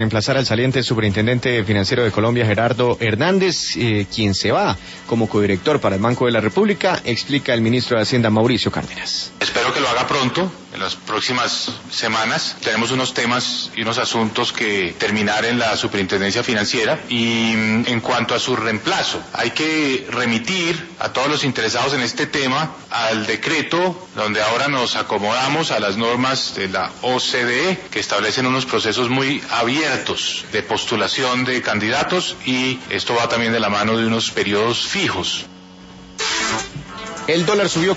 Reemplazar al saliente superintendente financiero de Colombia, Gerardo Hernández, quien se va como codirector para el Banco de la República, explica el ministro de Hacienda, Mauricio Cárdenas. Espero que lo haga pronto, en las próximas semanas. Tenemos unos temas y unos asuntos que terminar en la superintendencia financiera. Y en cuanto a su reemplazo, hay que remitir a todos los interesados en este tema al decreto donde ahora nos acomodamos a las normas de la OCDE, que establecen unos procesos muy abiertos de postulación de candidatos, y esto va también de la mano de unos periodos fijos. El dólar subió